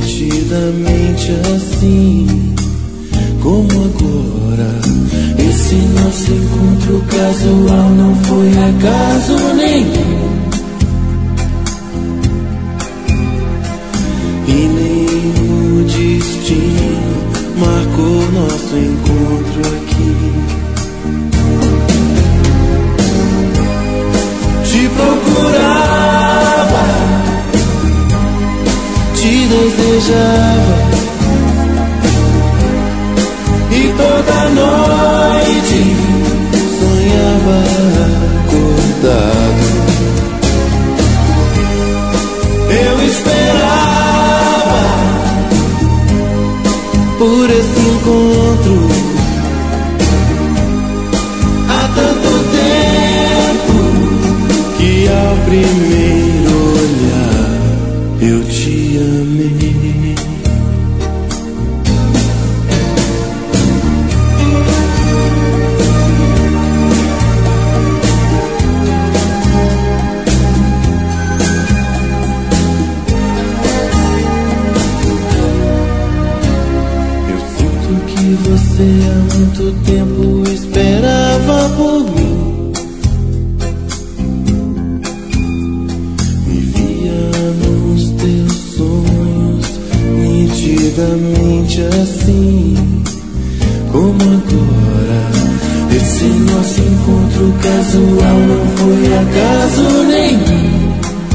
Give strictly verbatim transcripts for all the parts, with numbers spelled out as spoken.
nitidamente assim como agora. Esse nosso encontro casual não foi acaso nenhum, e nem o destino marcou nosso encontro aqui. Te procurava, te desejava, e toda noite sonhava acordado. Eu esperava por esse encontro há tanto tempo que ao primeiro olhar eu te amei. Você há muito tempo esperava por mim, me via nos teus sonhos nitidamente assim como agora. Esse nosso encontro casual não foi acaso nenhum,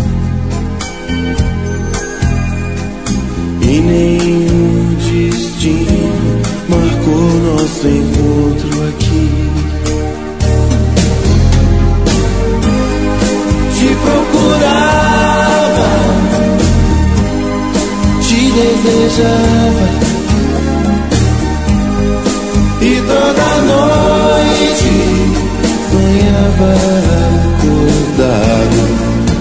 e nenhum destino marcou nosso encontro aqui. Te procurava, te desejava, e toda noite sonhava acordado.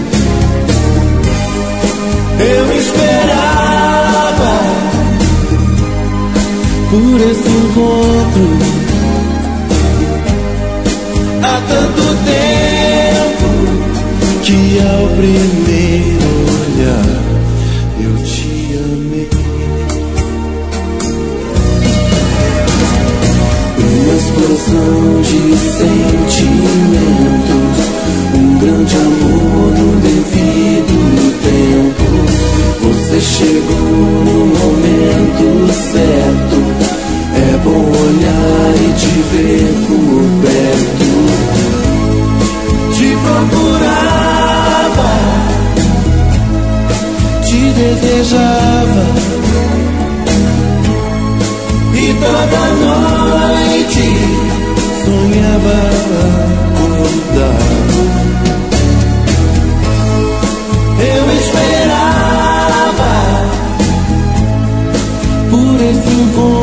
Eu esperava por esse encontro há tanto tempo que ao primeiro olhar eu te amei. Uma explosão de sentimentos, um grande amor no devido tempo. Você chegou no momento certo. É bom olhar e te ver por perto. Te procurava, te desejava, e toda noite sonhava acordado. Eu esperava por esse encontro